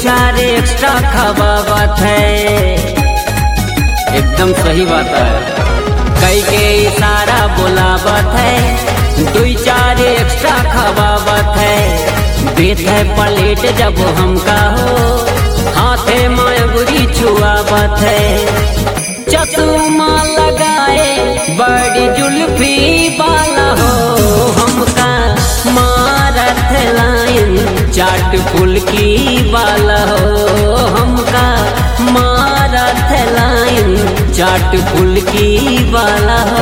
चार एक्स्ट्रा खवावत है। एकदम सही बात है, कई के इशारा बुलावत है। 2-4 एक्स्ट्रा खवावत है। बेत है प्लेट जब हमका हो, हाथे मायगुरी छुआवत है। चश्मा लगाए बड़ी जुल्फी वाला हो, हमका मारत लाइन चाट फुल्की वाला हो। हमका मारत लाइन चाट फुल्की वाला हो।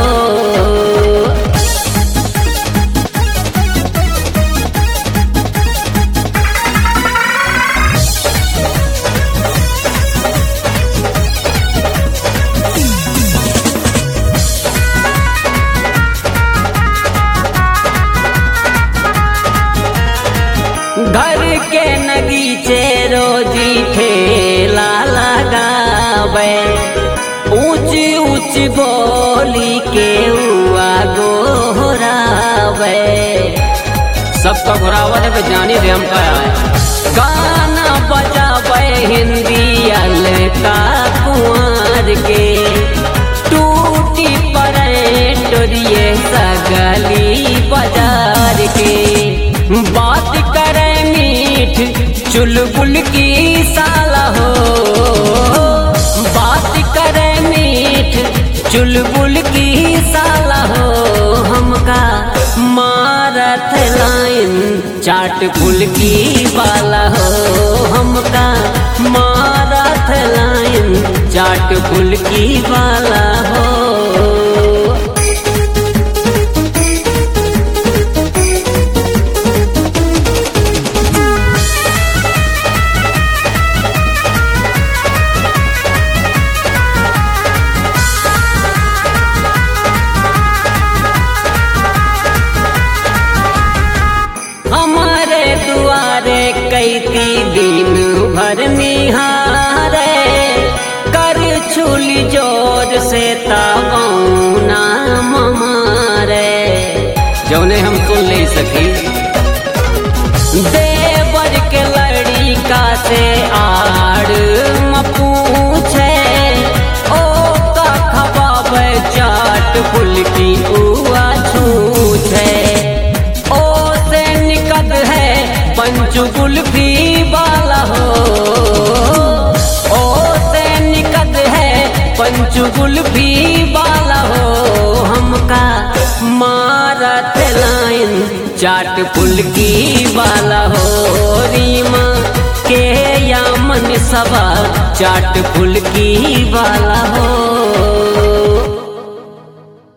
घर के नगीचे रोजी ठेला लगावे, ऊंची ऊंची बोली के हुआ गोहरावे। सबका घोरावत पे जानी रे हमका गाना बजावे हिंदी अलका कुंवर के। टूटी परे टोरिए सगली बाजार के। बात करे मीठ चुलबुल की साला हो, बात करे मीठ चुलबुल की साला हो। हमका मारत लाइन चाट फुल्की वाला हो। हमका मारत लाइन चाट फुल्की वाला हो। हमारे दुआरे कैती दिन भर निहारे, कर छुली जोर से ताबौना मारे। जौने हम सुन ले सकी देवर के लड़िका से आड़ म पूछे, ओ का खबावे चाट फुल्की हुआ छूछे। पंचुगुल्फी वाला हो, ओ से निकट है पंचुगुल्फी वाला हो। हमका मारत लाइन चाट फुल्की वाला हो। रीमा के या मन सबा चाट फुल्की वाला हो।